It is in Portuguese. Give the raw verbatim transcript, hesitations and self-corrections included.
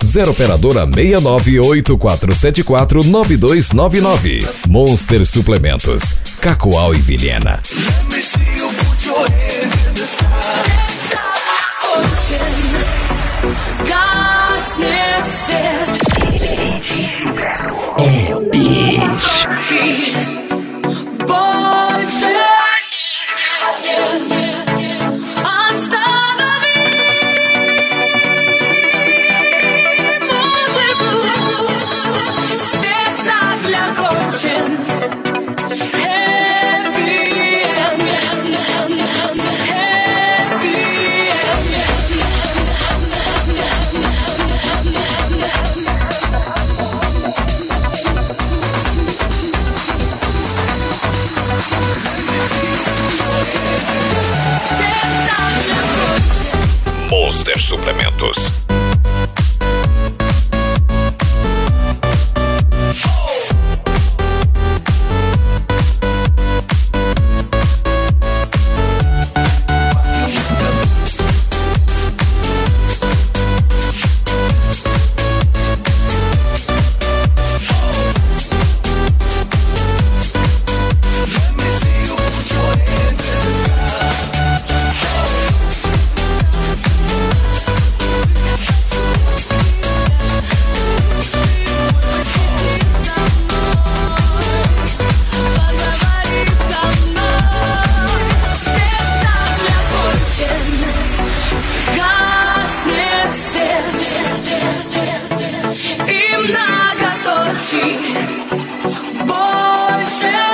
zero operadora seis nove oito quatro sete quatro nove dois nove nove. Monster Suplementos, Cacoal e Vilhena. É, bicho. Monster Suplementos. Больше